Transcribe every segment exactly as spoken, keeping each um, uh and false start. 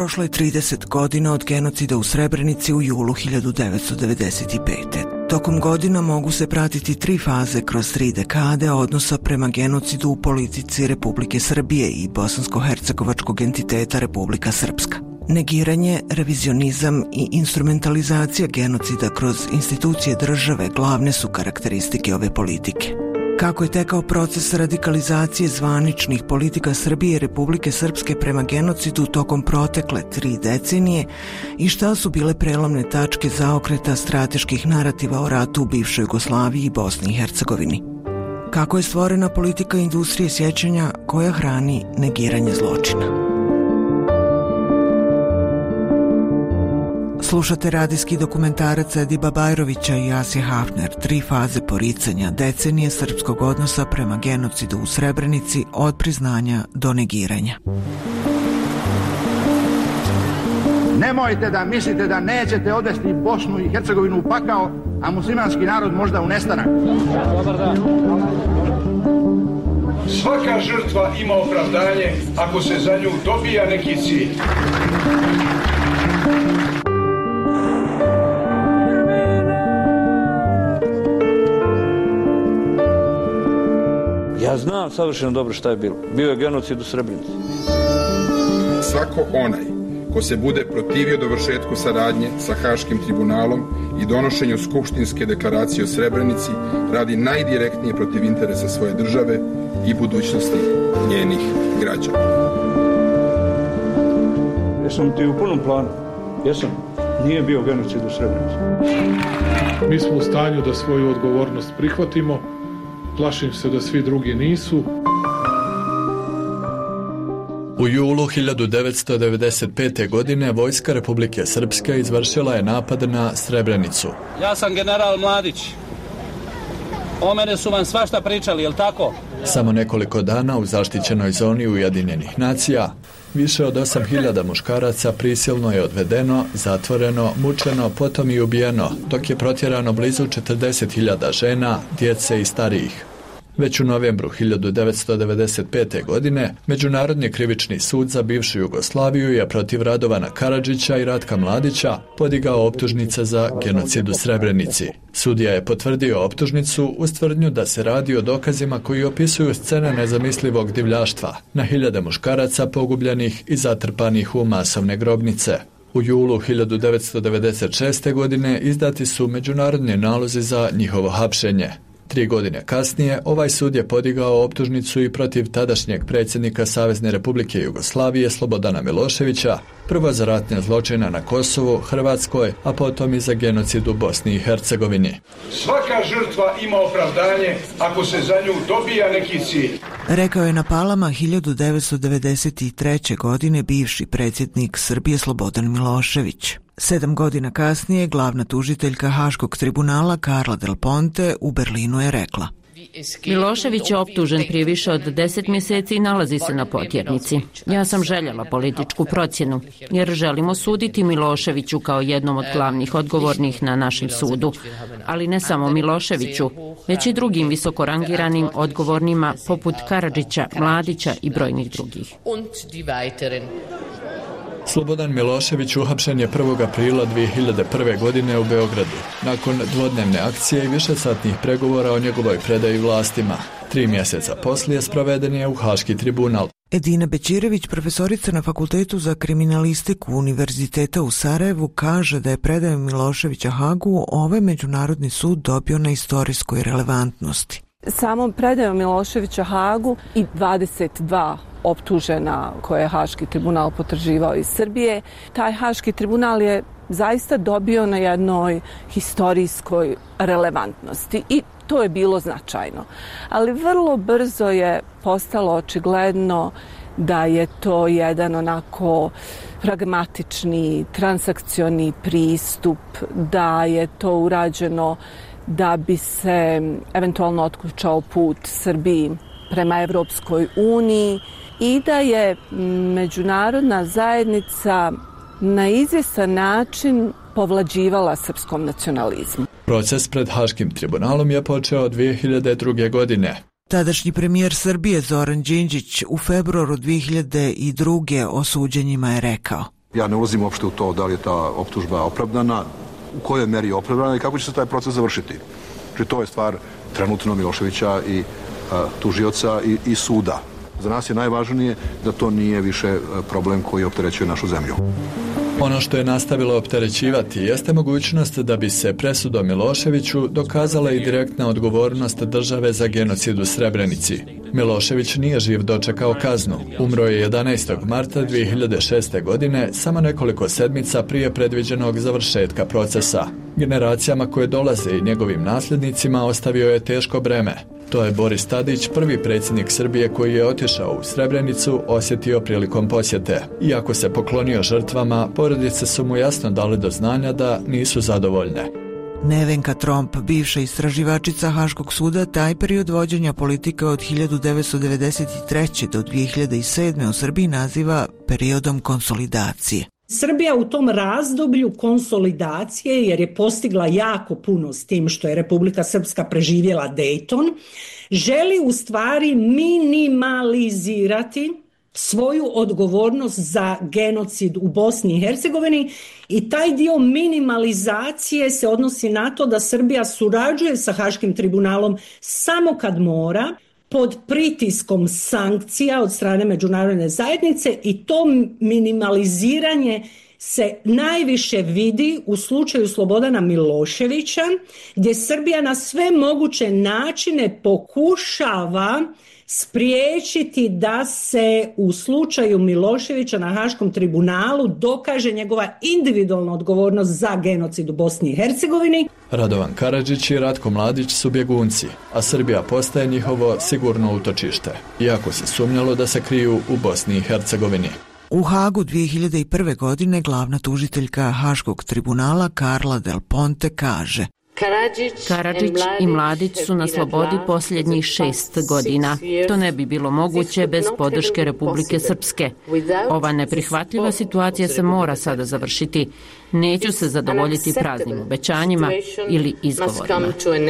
Prošlo je trideset godina od genocida u Srebrenici u julu hiljadu devetsto devedeset pete. Tokom godina mogu se pratiti tri faze kroz tri dekade odnosa prema genocidu u politici Republike Srbije i bosansko-hercegovačkog entiteta Republika Srpska. Negiranje, revizionizam i instrumentalizacija genocida kroz institucije države glavne su karakteristike ove politike. Kako je tekao proces radikalizacije zvaničnih politika Srbije i Republike Srpske prema genocidu tokom protekle tri decenije i šta su bile prelomne tačke zaokreta strateških narativa o ratu u bivšoj Jugoslaviji i Bosni i Hercegovini. Kako je stvorena politika industrije sjećanja koja hrani negiranje zločina. Slušate radijski dokumentarac Ediba Bajrovića i Asije Hafner, tri faze poricanja decenije srpskog odnosa prema genocidu u Srebrenici od priznanja do negiranja. Nemojte da mislite da nećete odvesti Bosnu i Hercegovinu u pakao, a muslimanski narod možda u nestanak. Dobar dan. Svaka žrtva ima opravdanje ako se za nju dobija neki cilj. Ja znam savršeno dobro šta je bilo. Bio je genocid u Srebrenici. Svako onaj ko se bude protivio dovršetku saradnje sa Haškim tribunalom i donošenju skupštinske deklaracije o Srebrenici radi najdirektnije protiv interesa svoje države i budućnosti njenih građana. Jesam ti u punom planu? Jesam. Nije bio genocid u Srebrenici. Mi smo u stanju da svoju odgovornost prihvatimo. Plašim se da svi drugi nisu. U julu hiljadu devetsto devedeset pete. godine vojska Republike Srpske izvršila je napad na Srebrenicu. Ja sam general Mladić. O mene su vam svašta pričali, jel tako? Samo nekoliko dana u zaštićenoj zoni Ujedinjenih nacija više od osam hiljada muškaraca prisilno je odvedeno, zatvoreno, mučeno, potom i ubijeno, dok je protjerano blizu četrdeset hiljada žena, djece i starijih. Već u novembru hiljadu devetsto devedeset pete. godine Međunarodni krivični sud za bivšu Jugoslaviju je protiv Radovana Karadžića i Ratka Mladića podigao optužnice za genocid u Srebrenici. Sudija je potvrdio optužnicu uz tvrdnju da se radi o dokazima koji opisuju scene nezamislivog divljaštva na hiljade muškaraca pogubljenih i zatrpanih u masovne grobnice. U julu hiljadu devetsto devedeset šeste. godine izdati su međunarodni nalozi za njihovo hapšenje. Tri godine kasnije ovaj sud je podigao optužnicu i protiv tadašnjeg predsjednika Savezne Republike Jugoslavije Slobodana Miloševića, prvo za ratne zločine na Kosovu, Hrvatskoj, a potom i za genocid u Bosni i Hercegovini. Svaka žrtva ima opravdanje ako se za nju dobija neki cilj. Rekao je na Palama hiljadu devetsto devedeset treće. godine bivši predsjednik Srbije Slobodan Milošević. Sedam godina kasnije glavna tužiteljka Haškog tribunala Carla Del Ponte u Berlinu je rekla: Milošević je optužen prije više od deset mjeseci i nalazi se na potjernici. Ja sam željela političku procjenu, jer želimo suditi Miloševiću kao jednom od glavnih odgovornih na našem sudu. Ali ne samo Miloševiću, već i drugim visokorangiranim odgovornima poput Karadžića, Mladića i brojnih drugih. Slobodan Milošević uhapšen je prvog aprila dvije hiljade prve. godine u Beogradu, nakon dvodnevne akcije i višesatnih pregovora o njegovoj predaji vlastima. Tri mjeseca poslije sproveden je u Haški tribunal. Edina Bećirević, profesorica na Fakultetu za kriminalistiku Univerziteta u Sarajevu, kaže da je predajom Miloševića Hagu ovaj međunarodni sud dobio na istorijskoj relevantnosti. Samom predajom Miloševića Hagu i dvadeset dva optužena koje je Haški tribunal potraživao iz Srbije, taj Haški tribunal je zaista dobio na jednoj historijskoj relevantnosti i to je bilo značajno. Ali vrlo brzo je postalo očigledno da je to jedan onako pragmatični, transakcioni pristup, da je to urađeno da bi se eventualno otključao put Srbiji prema Evropskoj uniji i da je međunarodna zajednica na izvjestan način povlađivala srpskom nacionalizmu. Proces pred Haškim tribunalom je počeo dvije hiljade druge. godine. Tadašnji premijer Srbije Zoran Đinđić u februaru dvije hiljade druge. o suđenjima je rekao: Ja ne ulazim uopšte u to da li je ta optužba opravdana, u kojoj meri je opravdana i kako će se taj proces završiti. Znači, to je stvar trenutno Miloševića i a, tužioca i, i suda. Za nas je najvažnije da to nije više problem koji opterećuje našu zemlju. Ono što je nastavilo opterećivati jeste mogućnost da bi se presudom Miloševiću dokazala i direktna odgovornost države za genocid u Srebrenici. Milošević nije živ dočekao kaznu. Umro je jedanaestog marta dvije hiljade šeste. godine, samo nekoliko sedmica prije predviđenog završetka procesa. Generacijama koje dolaze i njegovim nasljednicima ostavio je teško breme. To je Boris Tadić, prvi predsjednik Srbije koji je otišao u Srebrenicu, osjetio prilikom posjete. Iako se poklonio žrtvama, porodice su mu jasno dali do znanja da nisu zadovoljne. Nevenka Tromp, bivša istraživačica Haškog suda, taj period vođenja politike od hiljadu devetsto devedeset treće. do dvije hiljade sedme. u Srbiji naziva periodom konsolidacije. Srbija u tom razdoblju konsolidacije, jer je postigla jako puno s tim što je Republika Srpska preživjela Dayton, želi u stvari minimalizirati svoju odgovornost za genocid u Bosni i Hercegovini i taj dio minimalizacije se odnosi na to da Srbija surađuje sa Haškim tribunalom samo kad mora, pod pritiskom sankcija od strane međunarodne zajednice, i to minimaliziranje se najviše vidi u slučaju Slobodana Miloševića, gdje Srbija na sve moguće načine pokušava spriječiti da se u slučaju Miloševića na Haškom tribunalu dokaže njegova individualna odgovornost za genocid u Bosni i Hercegovini. Radovan Karadžić i Ratko Mladić su bjegunci, a Srbija postaje njihovo sigurno utočište, iako se sumnjalo da se kriju u Bosni i Hercegovini. U Hagu dvije hiljade prve. godine glavna tužiteljka Haškog tribunala Karla Del Ponte kaže: Karadžić i Mladić su na slobodi posljednjih šest godina. To ne bi bilo moguće bez podrške Republike Srpske. Ova neprihvatljiva situacija se mora sada završiti. Neću se zadovoljiti praznim obećanjima ili izgovorima.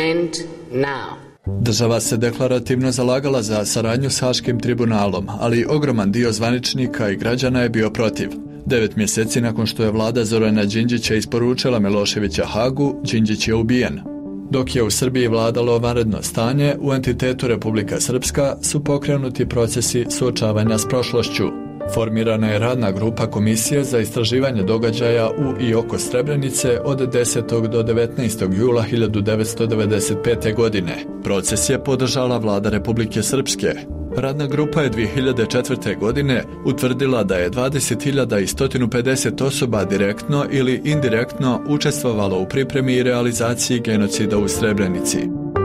Država se deklarativno zalagala za saradnju s Haškim tribunalom, ali ogroman dio zvaničnika i građana je bio protiv. Devet mjeseci nakon što je vlada Zorana Đinđića isporučila Miloševića Hagu, Đinđić je ubijen. Dok je u Srbiji vladalo vanredno stanje, u entitetu Republika Srpska su pokrenuti procesi suočavanja s prošlošću. Formirana je radna grupa Komisije za istraživanje događaja u i oko Srebrenice od desetog do devetnaestog jula hiljadu devetsto devedeset pete. godine. Proces je podržala vlada Republike Srpske. Radna grupa je dvije hiljade četvrte. godine utvrdila da je dvadeset hiljada sto pedeset osoba direktno ili indirektno učestvovalo u pripremi i realizaciji genocida u Srebrenici.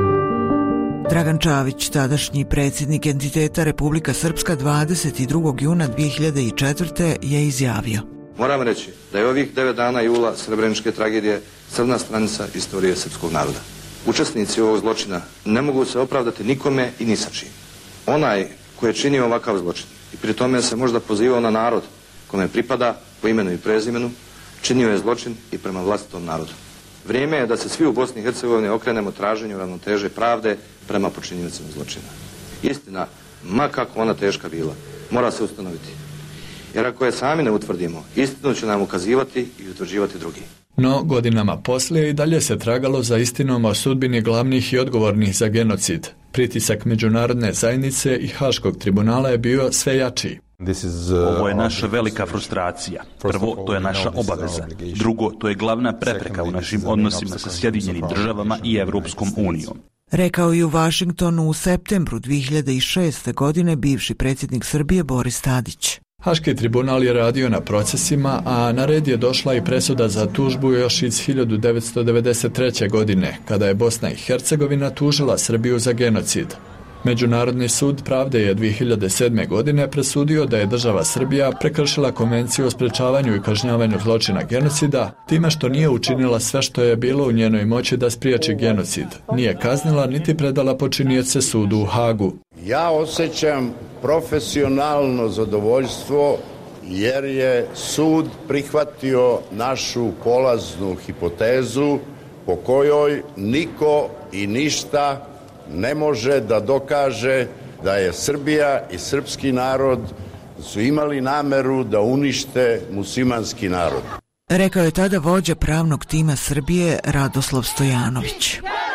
Dragan Čavić, tadašnji predsjednik entiteta Republika Srpska, dvadeset drugog juna dvije hiljade četvrte. je izjavio: Moram reći da je ovih devet dana jula srebreničke tragedije crna stranica istorije srpskog naroda. Učesnici ovog zločina ne mogu se opravdati nikome i ni sa čim. Onaj koji je činio ovakav zločin i pri tome se možda pozivao na narod kome pripada po imenu i prezimenu, činio je zločin i prema vlastitom narodu. Vrijeme je da se svi u Bosni i Hercegovini okrenemo traženju ravnoteže pravde prema počinjenicima zločina. Istina, ma kako ona teška bila, mora se ustanoviti. Jer ako je sami ne utvrdimo, istinu će nam ukazivati i utvrđivati drugi. No, godinama poslije i dalje se tragalo za istinom o sudbini glavnih i odgovornih za genocid. Pritisak međunarodne zajednice i Haškog tribunala je bio sve jači. Ovo je naša velika frustracija. Prvo, to je naša obaveza. Drugo, to je glavna prepreka u našim odnosima sa Sjedinjenim državama i Evropskom unijom. Rekao i u Vašingtonu u septembru dvije hiljade šeste. godine bivši predsjednik Srbije Boris Tadić. Haški tribunal je radio na procesima, a na red je došla i presuda za tužbu još iz hiljadu devetsto devedeset treće. godine, kada je Bosna i Hercegovina tužila Srbiju za genocid. Međunarodni sud pravde je dvije hiljade sedme. godine presudio da je država Srbija prekršila konvenciju o sprečavanju i kažnjavanju zločina genocida time što nije učinila sve što je bilo u njenoj moći da spriječi genocid. Nije kaznila niti predala počinioce sudu u Hagu. Ja osjećam profesionalno zadovoljstvo jer je sud prihvatio našu polaznu hipotezu po kojoj niko i ništa ne može da dokaže da je Srbija i srpski narod su imali nameru da unište muslimanski narod. Rekao je tada vođa pravnog tima Srbije Radoslav Stojanović.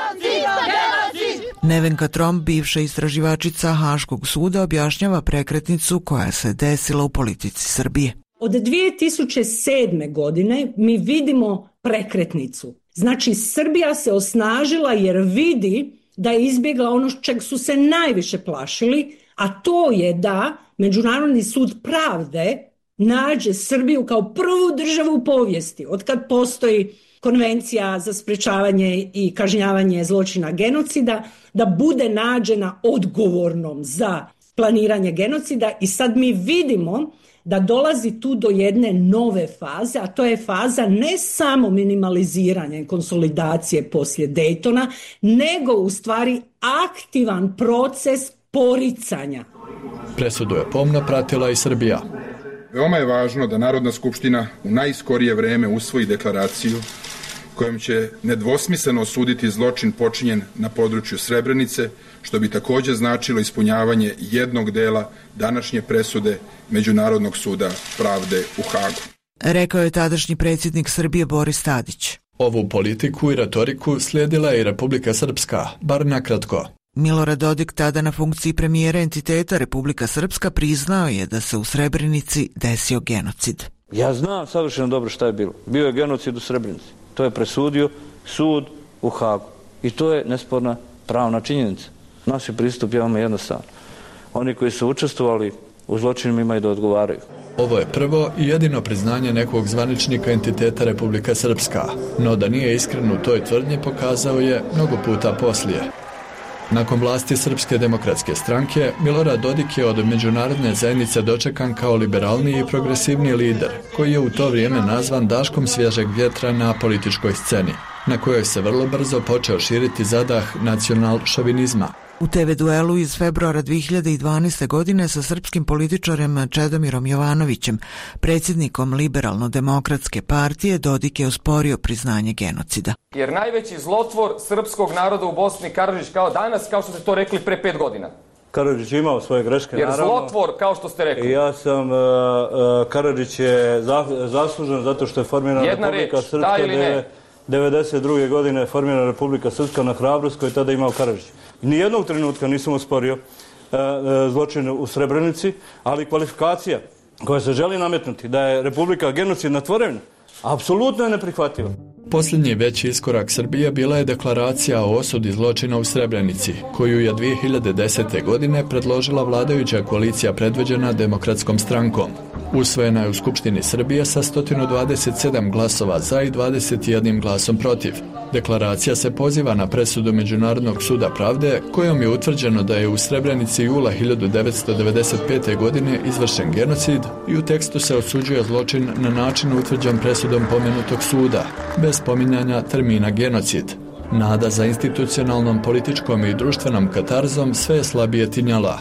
Nevenka Tromp, bivša istraživačica Haškog suda, objašnjava prekretnicu koja se desila u politici Srbije. Od dvije tisuće sedme. godine mi vidimo prekretnicu. Znači, Srbija se osnažila jer vidi da je izbjegla ono čeg su se najviše plašili, a to je da Međunarodni sud pravde nađe Srbiju kao prvu državu u povijesti, otkad postoji Konvencija za sprečavanje i kažnjavanje zločina genocida, da bude nađena odgovornom za planiranje genocida. I sad mi vidimo da dolazi tu do jedne nove faze, a to je faza ne samo minimaliziranja i konsolidacije poslije Daytona, nego u stvari aktivan proces poricanja. Presudu je pomno pratila i Srbija. Veoma je važno da Narodna skupština u najskorije vreme usvoji deklaraciju kojom će nedvosmisleno osuditi zločin počinjen na području Srebrenice, što bi također značilo ispunjavanje jednog dela današnje presude Međunarodnog suda pravde u Hagu. Rekao je tadašnji predsjednik Srbije Boris Tadić. Ovu politiku i retoriku slijedila je i Republika Srpska, bar nakratko. Milorad Dodik, tada na funkciji premijera entiteta Republika Srpska, priznao je da se u Srebrenici desio genocid. Ja znam savršeno dobro šta je bilo. Bio je genocid u Srebrenici. To je presudio sud u Hagu. I to je nesporna pravna činjenica. Naš je pristup je veoma jednostavan. Oni koji su učestvovali u zločinima imaju da odgovaraju. Ovo je prvo i jedino priznanje nekog zvaničnika entiteta Republika Srpska, no da nije iskren u toj tvrdnji pokazao je mnogo puta poslije. Nakon vlasti Srpske demokratske stranke, Milorad Dodik je od međunarodne zajednice dočekan kao liberalniji i progresivni lider, koji je u to vrijeme nazvan daškom svježeg vjetra na političkoj sceni, na kojoj se vrlo brzo počeo širiti zadah nacional-šovinizma. U te ve duelu iz februara dvije hiljade dvanaeste. godine sa srpskim političarem Čedomirom Jovanovićem, predsjednikom Liberalno-demokratske partije, Dodik je osporio priznanje genocida. Jer najveći zlotvor srpskog naroda u Bosni Karadžić kao danas, kao što ste to rekli pre pet godina. Karadžić je imao svoje greške, Jer naravno. Jer zlotvor, kao što ste rekli. Ja sam, uh, uh, Karadžić je zaslužen zato što je formirana Jedna Republika reč, Srpska. da ili ne? devedeset druge. godine je formirana Republika Srpska na hrabrost koju je tada imao Karadžić. Nijednog trenutka nisam osporio uh, uh, zločine u Srebrenici, ali kvalifikacija koja se želi nametnuti da je Republika genocidna tvorevina, apsolutno je neprihvatljiva. Posljednji veći iskorak Srbije bila je deklaracija o osudi zločina u Srebrenici, koju je dvije hiljade desete. godine predložila vladajuća koalicija predvođena Demokratskom strankom. Usvojena je u Skupštini Srbije sa sto dvadeset sedam glasova za i dvadeset jedan glasom protiv. Deklaracija se poziva na presudu Međunarodnog suda pravde, kojom je utvrđeno da je u Srebrenici jula hiljadu devetsto devedeset pete. godine izvršen genocid i u tekstu se osuđuje zločin na način utvrđen presudom pomenutog suda, bez spominjanja termina genocid. Nada za institucionalnom, političkom i društvenom katarzom sve je slabije tinjala.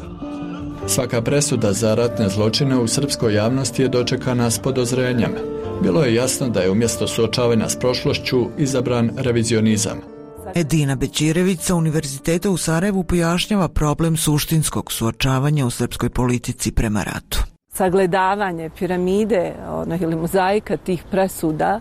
Svaka presuda za ratne zločine u srpskoj javnosti je dočekana s podozrenjem. Bilo je jasno da je umjesto suočavanja s prošlošću izabran revizionizam. Edina Bećirević sa Univerziteta u Sarajevu pojašnjava problem suštinskog suočavanja u srpskoj politici prema ratu. Sagledavanje piramide ili mozaika tih presuda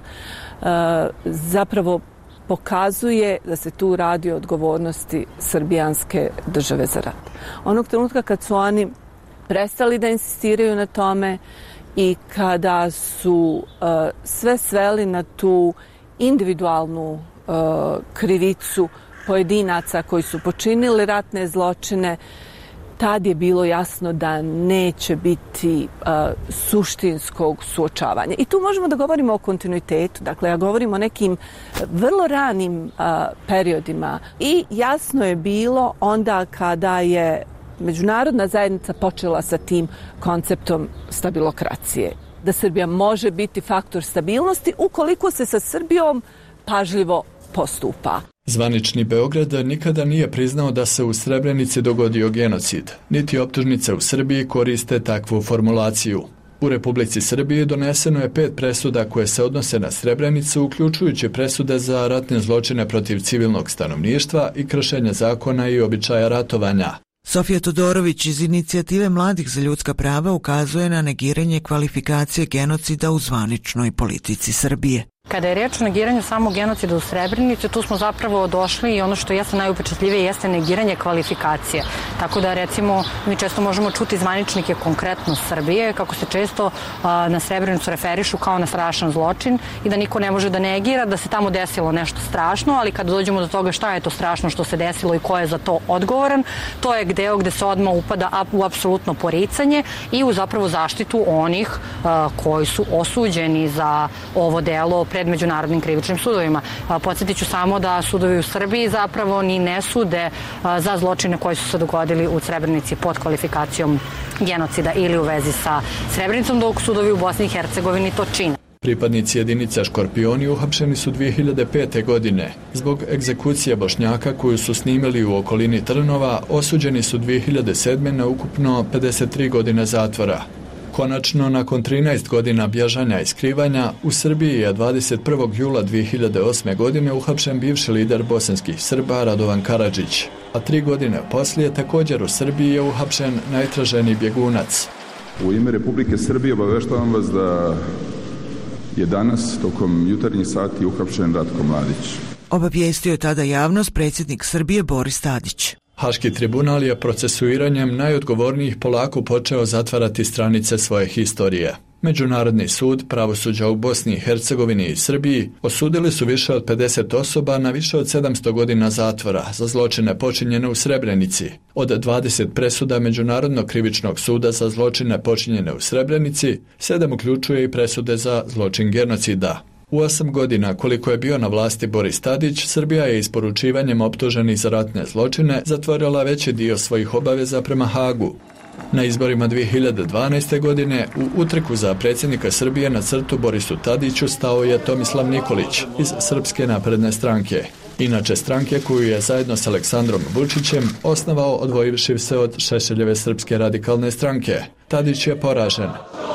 zapravo pokazuje da se tu radi o odgovornosti srbijanske države za rat. Onog trenutka kad su oni prestali da insistiraju na tome i kada su uh, sve sveli na tu individualnu uh, krivicu pojedinaca koji su počinili ratne zločine, tad je bilo jasno da neće biti uh, suštinskog suočavanja. I tu možemo da govorimo o kontinuitetu. Dakle, ja govorim o nekim vrlo ranim uh, periodima. I jasno je bilo onda kada je međunarodna zajednica počela sa tim konceptom stabilokracije. Da Srbija može biti faktor stabilnosti ukoliko se sa Srbijom pažljivo postupa. Zvanični Beograd nikada nije priznao da se u Srebrenici dogodio genocid, niti optužnice u Srbiji koriste takvu formulaciju. U Republici Srbiji doneseno je pet presuda koje se odnose na Srebrenicu, uključujući presude za ratne zločine protiv civilnog stanovništva i kršenje zakona i običaja ratovanja. Sofija Todorović iz Inicijative mladih za ljudska prava ukazuje na negiranje kvalifikacije genocida u zvaničnoj politici Srbije. Kada je reč o negiranju samog genocida u Srebrenici, tu smo zapravo došli i ono što jeste najupečatljivije jeste negiranje kvalifikacije. Tako da recimo mi često možemo čuti zvaničnike konkretno Srbije kako se često a, na Srebrenicu referišu kao na strašan zločin i da niko ne može da negira da se tamo desilo nešto strašno, ali kada dođemo do toga šta je to strašno što se desilo i ko je za to odgovoran, to je deo gde se odmah upada u apsolutno poricanje i u zapravo zaštitu onih a, koji su osuđeni za ovo delo pred međunarodnim krivičnim sudovima. Podsjetit ću samo da sudovi u Srbiji zapravo ni ne sude za zločine koji su se dogodili u Srebrenici pod kvalifikacijom genocida ili u vezi sa Srebrenicom, dok sudovi u Bosni i Hercegovini to čine. Pripadnici jedinica Škorpioni uhapšeni su dvije hiljade pete. godine. Zbog egzekucije Bošnjaka koju su snimili u okolini Trnova, osuđeni su dvije hiljade sedme. na ukupno pedeset tri godine zatvora. Konačno, nakon trinaest godina bježanja i skrivanja, u Srbiji je dvadeset prvog jula dvije hiljade osme. godine uhapšen bivši lider bosanskih Srba Radovan Karadžić, a tri godine poslije također u Srbiji je uhapšen najtraženiji bjegunac. U ime Republike Srbije obaveštavam vas da je danas tokom jutarnjih sati uhapšen Ratko Mladić. Obavijestio je tada javnost predsjednik Srbije Boris Tadić. Haški tribunal je procesuiranjem najodgovornijih polako počeo zatvarati stranice svoje historije. Međunarodni sud pravosuđa u Bosni i Hercegovini i Srbiji osudili su više od pedeset osoba na više od sedamsto godina zatvora za zločine počinjene u Srebrenici. Od dvadeset presuda Međunarodnog krivičnog suda za zločine počinjene u Srebrenici, sedam uključuje i presude za zločin genocida. U osam godina koliko je bio na vlasti Boris Tadić, Srbija je isporučivanjem optuženih za ratne zločine zatvorila veći dio svojih obaveza prema Hagu. Na izborima dvije hiljade dvanaeste. godine u utrku za predsjednika Srbije na crtu Borisu Tadiću stao je Tomislav Nikolić iz Srpske napredne stranke. Inače stranke koju je zajedno s Aleksandrom Vučićem osnovao odvojivši se od Šešeljeve Srpske radikalne stranke. Tadić je poražen.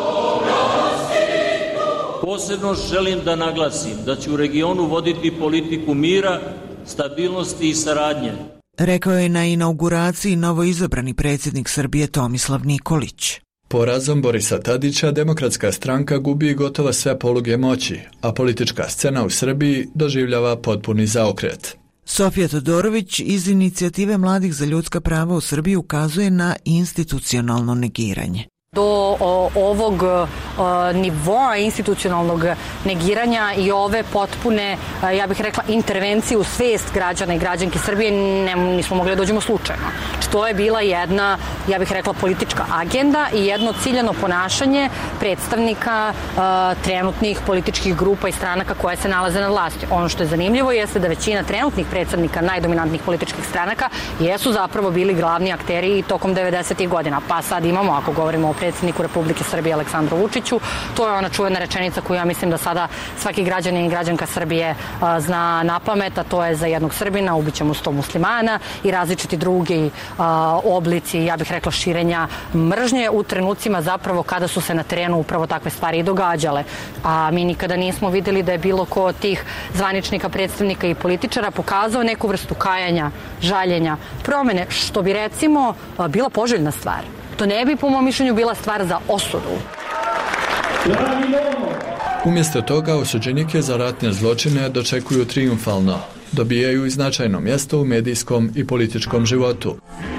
Posebno želim da naglasim da će u regionu voditi politiku mira, stabilnosti i saradnje. Rekao je na inauguraciji novoizabrani predsjednik Srbije Tomislav Nikolić. Porazom Borisa Tadića Demokratska stranka gubi gotovo sve poluge moći, a politička scena u Srbiji doživljava potpuni zaokret. Sofija Todorović iz Inicijative mladih za ljudska prava u Srbiji ukazuje na institucionalno negiranje. Do o, ovog o, nivoa institucionalnog negiranja i ove potpune, ja bih rekla, intervencije u svest građana i građanki Srbije ne, nismo mogli da dođemo slučajno. Znači, to je bila jedna, ja bih rekla, politička agenda i jedno ciljano ponašanje predstavnika a, trenutnih političkih grupa i stranaka koje se nalaze na vlasti. Ono što je zanimljivo jeste da većina trenutnih predstavnika najdominantnih političkih stranaka jesu zapravo bili glavni akteri i tokom devedesetih godina. Pa sad imamo, ako govorimo o predsjedniku Republike Srbije Aleksandru Vučiću. To je ona čuvena rečenica koju ja mislim da sada svaki građanin i građanka Srbije a, zna na pamet, a to je za jednog Srbina ubićemo sto muslimana i različiti drugi a, oblici, ja bih rekla, širenja mržnje u trenucima zapravo kada su se na terenu upravo takve stvari i događale. A mi nikada nismo vidjeli da je bilo ko od tih zvaničnika, predstavnika i političara pokazao neku vrstu kajanja, žaljenja, promene, što bi recimo a, bila poželjna stvar. To ne bi, po mom mišljenju, bila stvar za osudu. Umjesto toga, osuđenike za ratne zločine dočekuju trijumfalno. Dobijaju i značajno mjesto u medijskom i političkom životu.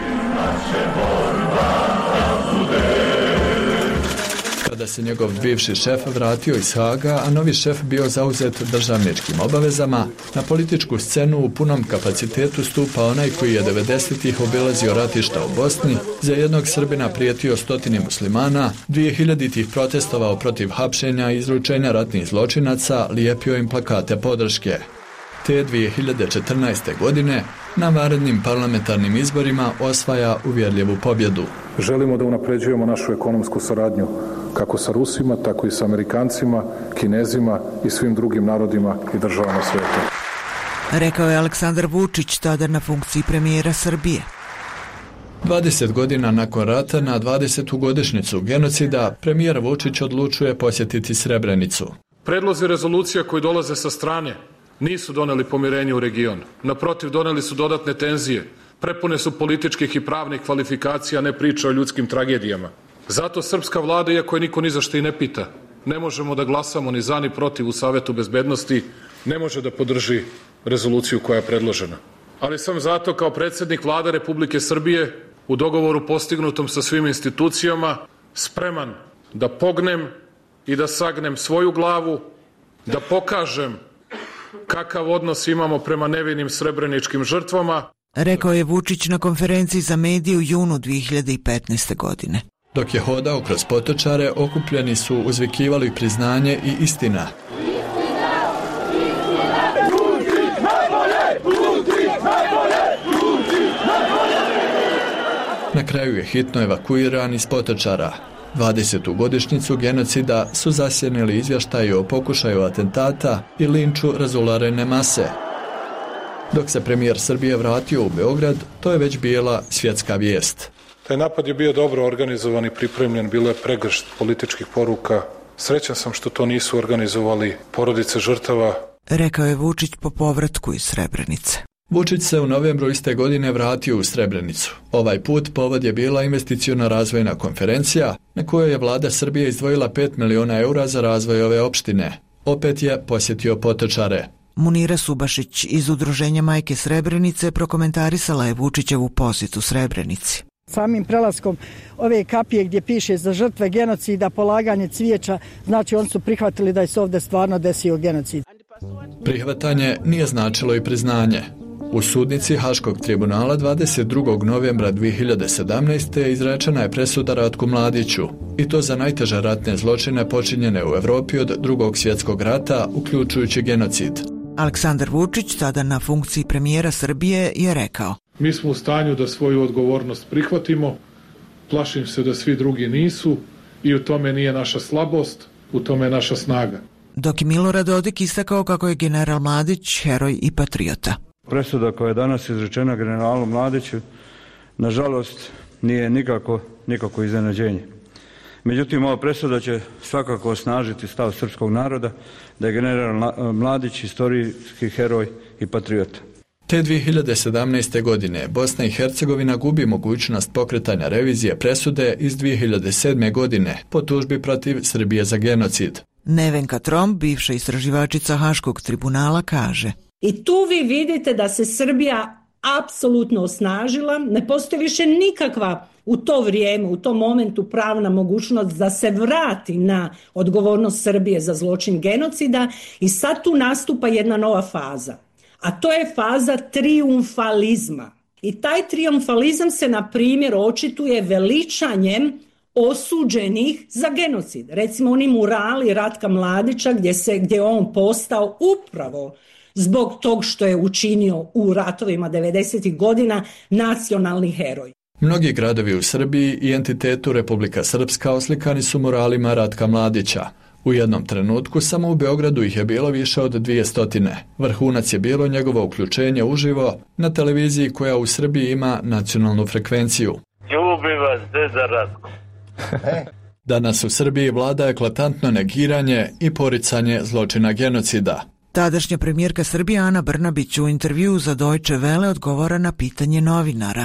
Kada se njegov bivši šef vratio iz Haga, a novi šef bio zauzet državničkim obavezama, na političku scenu u punom kapacitetu stupa onaj koji je devedesetih obilazio ratišta u Bosni, za jednog Srbina prijetio stotini muslimana, dvije hiljaditih protestovao protiv hapšenja i izručenja ratnih zločinaca, lijepio im plakate podrške. Te dvije hiljade četrnaeste. godine na vanrednim parlamentarnim izborima osvaja uvjerljivu pobjedu. Želimo da unapređujemo našu ekonomsku saradnju kako sa Rusima, tako i sa Amerikancima, Kinezima i svim drugim narodima i državama svijeta. Rekao je Aleksandar Vučić, tada na funkciji premijera Srbije. dvadeset godina nakon rata, na dvadesetu godišnjicu genocida, premijer Vučić odlučuje posjetiti Srebrenicu. Predlozi rezolucija koji dolaze sa strane nisu doneli pomirenje u regionu. Naprotiv, doneli su dodatne tenzije, prepune su političkih i pravnih kvalifikacija, ne priča o ljudskim tragedijama. Zato srpska vlada, iako je niko ni za što i ne pita, ne možemo da glasamo ni za ni protiv u Savetu bezbednosti, ne može da podrži rezoluciju koja je predložena. Ali sam zato kao predsjednik Vlade Republike Srbije u dogovoru postignutom sa svim institucijama spreman da pognem i da sagnem svoju glavu, da pokažem kakav odnos imamo prema nevinim srebreničkim žrtvama. Rekao je Vučić na konferenciji za medije u junu dvije hiljade petnaeste. godine. Dok je hodao kroz Potočare, okupljeni su uzvikivali priznanje i istina. Na kraju je hitno evakuiran iz Potočara. dvadesetu godišnjicu genocida su zasjenili izvještaji o pokušaju atentata i linču razularene mase. Dok se premijer Srbije vratio u Beograd, to je već bila svjetska vijest. Taj napad je bio dobro organizovan i pripremljen, bilo je pregršt političkih poruka. Srećan sam što to nisu organizovali porodice žrtava. Rekao je Vučić po povratku iz Srebrenice. Vučić se u novembru iste godine vratio u Srebrenicu. Ovaj put povod je bila investiciona razvojna konferencija na kojoj je vlada Srbije izdvojila pet miliona eura za razvoj ove opštine. Opet je posjetio Potočare. Munira Subašić iz Udruženja Majke Srebrenice prokomentarisala je Vučićevu posjetu Srebrenici. Samim prelaskom ove kapije gdje piše za žrtve genocida, polaganje cvijeća, znači oni su prihvatili da je se ovdje stvarno desio genocid. Prihvatanje nije značilo i priznanje. U sudnici Haškog tribunala dvadeset drugog novembra dvije hiljade sedamnaeste. izrečena je presuda Ratku Mladiću, i to za najteže ratne zločine počinjene u Evropi od Drugog svjetskog rata, uključujući genocid. Aleksandar Vučić, tada na funkciji premijera Srbije, je rekao: Mi smo u stanju da svoju odgovornost prihvatimo, plašim se da svi drugi nisu i u tome nije naša slabost, u tome je naša snaga. Dok je Milorad Dodik istakao kako je general Mladić heroj i patriota. Presuda koja je danas izrečena generalu Mladiću, nažalost, nije nikako, nikako iznenađenje. Međutim, ova presuda će svakako osnažiti stav srpskog naroda da je general Mladić historijski heroj i patriota. Te dvije hiljade sedamnaeste. godine Bosna i Hercegovina gubi mogućnost pokretanja revizije presude iz dvije hiljade sedme. godine po tužbi protiv Srbije za genocid. Nevenka Tromp, bivša istraživačica Haškog tribunala, kaže: I tu vi vidite da se Srbija apsolutno osnažila, ne postoji više nikakva u to vrijeme, u tom momentu pravna mogućnost da se vrati na odgovornost Srbije za zločin genocida i sad tu nastupa jedna nova faza. A to je faza trijumfalizma. I taj trijumfalizam se, na primjer, očituje veličanjem osuđenih za genocid. Recimo oni murali Ratka Mladića gdje se, gdje je on postao upravo zbog tog što je učinio u ratovima devedesetih godina nacionalni heroj. Mnogi gradovi u Srbiji i entitetu Republika Srpska oslikani su muralima Ratka Mladića. U jednom trenutku samo u Beogradu ih je bilo više od dvije stotine. Vrhunac je bilo njegovo uključenje uživo na televiziji koja u Srbiji ima nacionalnu frekvenciju. Ljubi vas, deda Ratko. Danas u Srbiji vlada eklatantno negiranje i poricanje zločina genocida. Tadašnja premijerka Srbije Ana Brnabić u intervjuu za Deutsche Welle odgovara na pitanje novinara.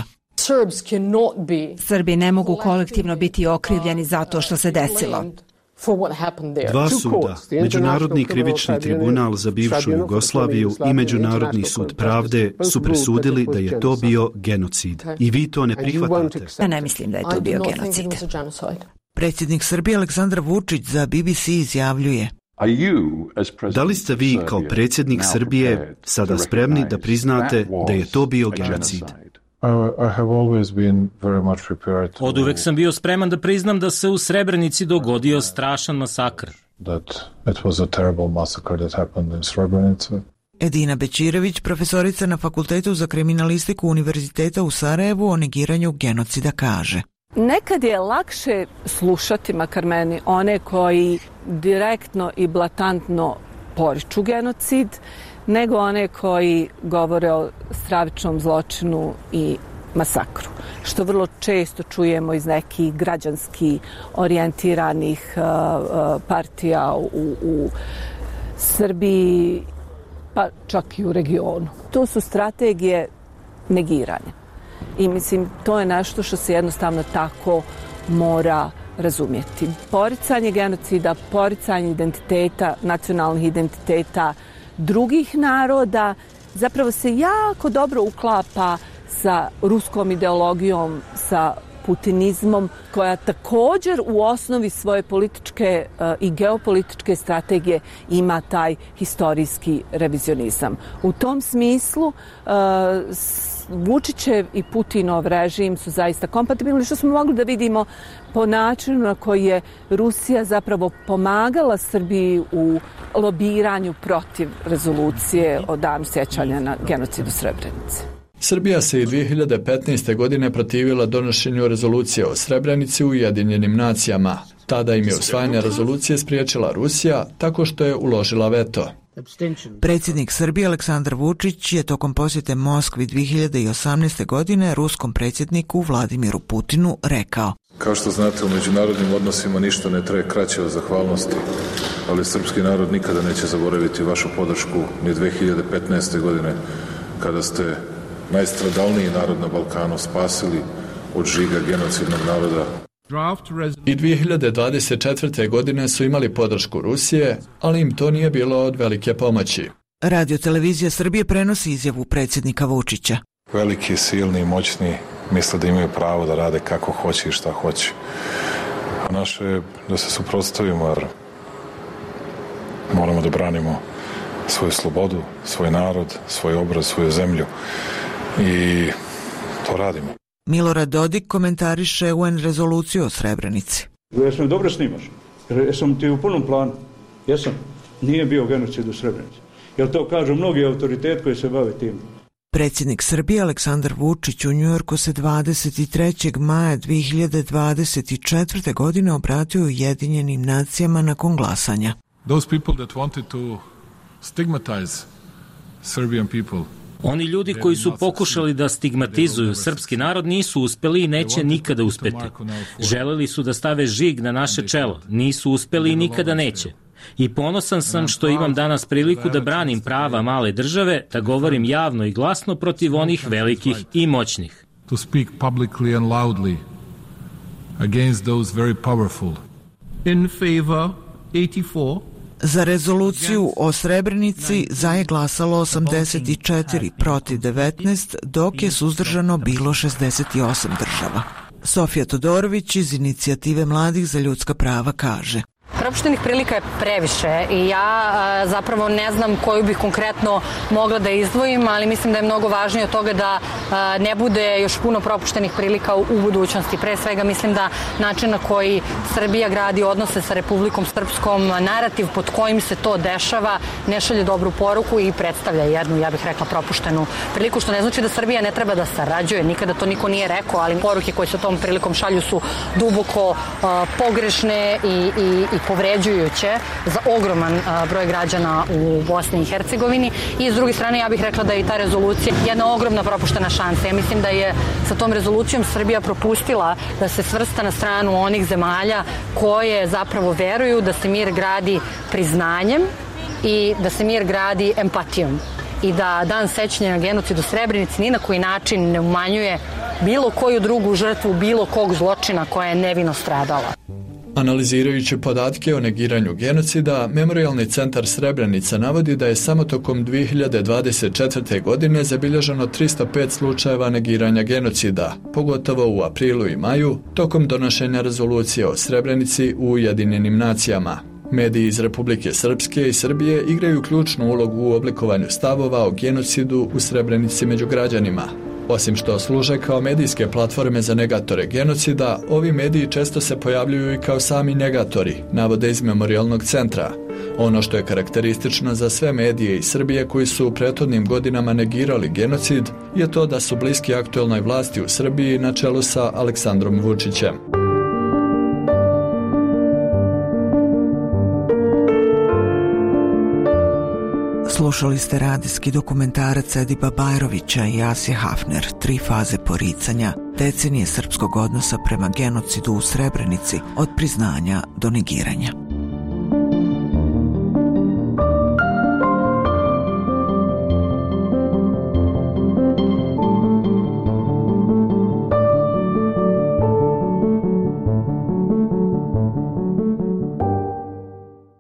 Srbi ne mogu kolektivno biti okrivljeni za to što se desilo. Dva suda, Međunarodni krivični tribunal za bivšu Jugoslaviju i Međunarodni sud pravde su presudili da je to bio genocid. I vi to ne prihvatate. Ja ne mislim da je to bio genocid. Predsjednik Srbije Aleksandar Vučić za B B C izjavljuje: Da li ste vi kao predsjednik Srbije sada spremni da priznate da je to bio genocid? Od uvek sam bio spreman da priznam da se u Srebrenici dogodio strašan masakr. Edina Bećirević, profesorica na Fakultetu za kriminalistiku Univerziteta u Sarajevu, o negiranju genocida kaže: Nekad je lakše slušati, makar meni, one koji direktno i blatantno poriču genocid, nego one koji govore o stravičnom zločinu i masakru, što vrlo često čujemo iz nekih građanski orijentiranih uh, uh, partija u, u Srbiji, pa čak i u regionu. To su strategije negiranja. i mislim to je nešto što se jednostavno tako mora razumjeti. Poricanje genocida, poricanje identiteta, nacionalnih identiteta drugih naroda zapravo se jako dobro uklapa sa ruskom ideologijom, sa putinizmom, koja također u osnovi svoje političke uh, i geopolitičke strategije ima taj historijski revizionizam. U tom smislu uh, Vučićev i Putinov režim su zaista kompatibilni, što smo mogli da vidimo po načinu na koji je Rusija zapravo pomagala Srbiji u lobiranju protiv rezolucije o danu sjećanja na genocid u Srebrenici. Srbija se i dvije hiljade petnaeste. godine protivila donošenju rezolucije o Srebrenici u Ujedinjenim nacijama. Tada im je usvajanje rezolucije spriječila Rusija tako što je uložila veto. Predsjednik Srbije Aleksandar Vučić je tokom posjete Moskvi dvije hiljade osamnaeste. godine ruskom predsjedniku Vladimiru Putinu rekao: Kao što znate, u međunarodnim odnosima ništa ne traje kraće od zahvalnosti, ali srpski narod nikada neće zaboraviti vašu podršku ni dvije hiljade petnaeste. godine, kada ste najstradalniji narod na Balkanu spasili od žiga genocidnog naroda. I dvije hiljade dvadeset četvrte. godine su imali podršku Rusije, ali im to nije bilo od velike pomoći. Radio televizija Srbije prenosi izjavu predsjednika Vučića. Veliki, silni i moćni misle da imaju pravo da rade kako hoće i šta hoće. A naše je da se suprotstavimo, jer moramo da branimo svoju slobodu, svoj narod, svoj obraz, svoju zemlju. I to radimo. Milorad Dodik komentariše U N rezoluciju o Srebrenici. Jesam dobro snimaš? Jesam ti u punom planu? Jesam. Nije bio genocid u Srebrenici. Jer to kažu mnogi autoritet koji se bave tim. Predsjednik Srbije Aleksandar Vučić u Njujorku se dvadeset trećeg maja dvije hiljade dvadeset četvrte. godine obratio Ujedinjenim nacijama nakon glasanja. Those people that wanted to stigmatize Serbian people. Oni ljudi koji su pokušali da stigmatizuju srpski narod nisu uspeli i neće nikada uspeti. Želeli su da stave žig na naše čelo, nisu uspeli i nikada neće. I ponosan sam što imam danas priliku da branim prava male države, da govorim javno i glasno protiv onih velikih i moćnih. To speak publicly and loudly against those very powerful. In favor eighty-four. Za rezoluciju o Srebrenici za je glasalo osamdeset četiri, protiv devetnaest, dok je suzdržano bilo šezdeset osam država. Sofija Todorović iz Inicijative mladih za ljudska prava kaže: Propuštenih prilika je previše i ja a, zapravo ne znam koju bih konkretno mogla da izdvojim, ali mislim da je mnogo važnije od toga da a, ne bude još puno propuštenih prilika u, u budućnosti. Pre svega mislim da način na koji Srbija gradi odnose sa Republikom Srpskom, narativ pod kojim se to dešava, ne šalje dobru poruku i predstavlja jednu, ja bih rekla, propuštenu priliku, što ne znači da Srbija ne treba da sarađuje, nikada to niko nije rekao, ali poruke koje se tom prilikom šalju su duboko a, pogrešne i, i i povređujuće za ogroman a, broj građana u Bosni i Hercegovini. I s druge strane, ja bih rekla da je i ta rezolucija jedna ogromna propuštena šansa. Ja mislim da je sa tom rezolucijom Srbija propustila da se svrsta na stranu onih zemalja koje zapravo veruju da se mir gradi priznanjem i da se mir gradi empatijom. I da dan sećanja na genocid u Srebrenici ni na koji način ne umanjuje bilo koju drugu žrtvu, bilo kog zločina koja je nevino stradala. Analizirajući podatke o negiranju genocida, Memorijalni centar Srebrenica navodi da je samo tokom dvije hiljade dvadeset četvrte. godine zabilježeno tristo pet slučajeva negiranja genocida, pogotovo u aprilu i maju, tokom donošenja rezolucije o Srebrenici u Ujedinjenim nacijama. Mediji iz Republike Srpske i Srbije igraju ključnu ulogu u oblikovanju stavova o genocidu u Srebrenici među građanima. Osim što služe kao medijske platforme za negatore genocida, ovi mediji često se pojavljuju i kao sami negatori, navode iz Memorijalnog centra. Ono što je karakteristično za sve medije iz Srbije koji su u prethodnim godinama negirali genocid je to da su bliski aktuelnoj vlasti u Srbiji na čelu sa Aleksandrom Vučićem. Slušali ste radijski dokumentarac Ediba Bajrovića i Asje Hafner, Tri faze poricanja, decenije srpskog odnosa prema genocidu u Srebrenici, od priznanja do negiranja.